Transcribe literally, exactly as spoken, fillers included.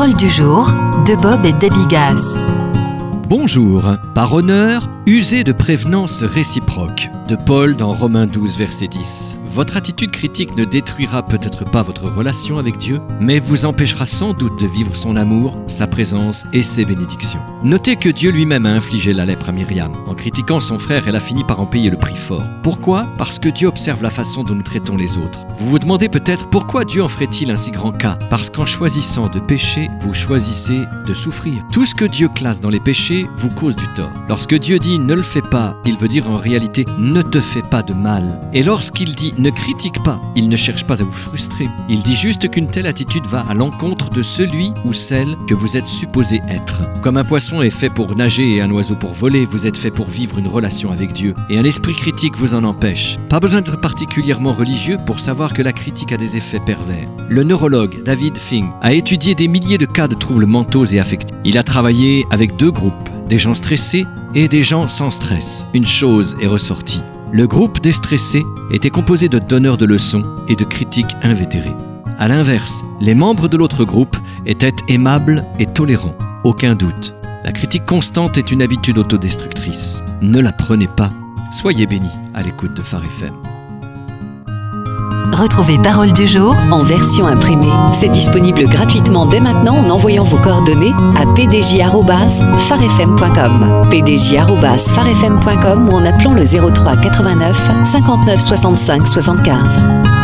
Parole du jour de Bob et Debbie Gass. Bonjour. Par honneur, usez de prévenance réciproque. De Paul dans Romains douze, verset dix. Votre attitude critique ne détruira peut-être pas votre relation avec Dieu, mais vous empêchera sans doute de vivre son amour, sa présence et ses bénédictions. Notez que Dieu lui-même a infligé la lèpre à Myriam. En critiquant son frère, elle a fini par en payer le prix fort. Pourquoi ? Parce que Dieu observe la façon dont nous traitons les autres. Vous vous demandez peut-être pourquoi Dieu en ferait-il un si grand cas ? Parce qu'en choisissant de pécher, vous choisissez de souffrir. Tout ce que Dieu classe dans les péchés vous cause du tort. Lorsque Dieu dit « ne le fais pas », il veut dire en réalité « ne te fais pas de mal ». Et lorsqu'il dit « ne critique pas », il ne cherche pas à vous frustrer. Il dit juste qu'une telle attitude va à l'encontre de celui ou celle que vous êtes supposé être. Comme un poisson est fait pour nager et un oiseau pour voler, vous êtes fait pour vivre une relation avec Dieu. Et un esprit critique vous en empêche. Pas besoin d'être particulièrement religieux pour savoir que la critique a des effets pervers. Le neurologue David Fink a étudié des milliers de cas de troubles mentaux et affectifs. Il a travaillé avec deux groupes, des gens stressés et des gens sans stress. Une chose est ressortie. Le groupe des stressés était composé de donneurs de leçons et de critiques invétérés. À l'inverse, les membres de l'autre groupe étaient aimables et tolérants. Aucun doute. La critique constante est une habitude autodestructrice. Ne la prenez pas. Soyez bénis à l'écoute de Phare F M. Retrouvez Parole du jour en version imprimée. C'est disponible gratuitement dès maintenant en envoyant vos coordonnées à p d j arobase phare f m point com, p d j arobase phare f m point com ou en appelant le zéro trois quatre-vingt-neuf cinquante-neuf soixante-cinq soixante-quinze.